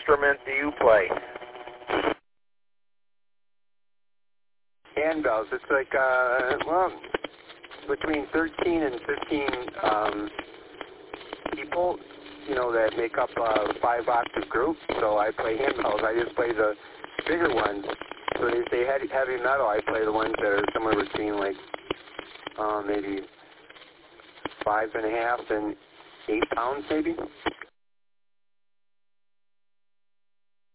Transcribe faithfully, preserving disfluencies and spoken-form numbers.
instrument do you play? Handbells. It's like, uh, well, between thirteen and fifteen um, people, you know, that make up a five-octave group. So I play handbells. I just play the bigger ones. So they say heavy, heavy metal, I play the ones that are somewhere between like uh, maybe five and a half and eight pounds maybe.